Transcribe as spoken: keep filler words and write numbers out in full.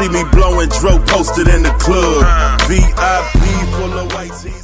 see me blowing, Dro posted in the club. V I P full of white tees.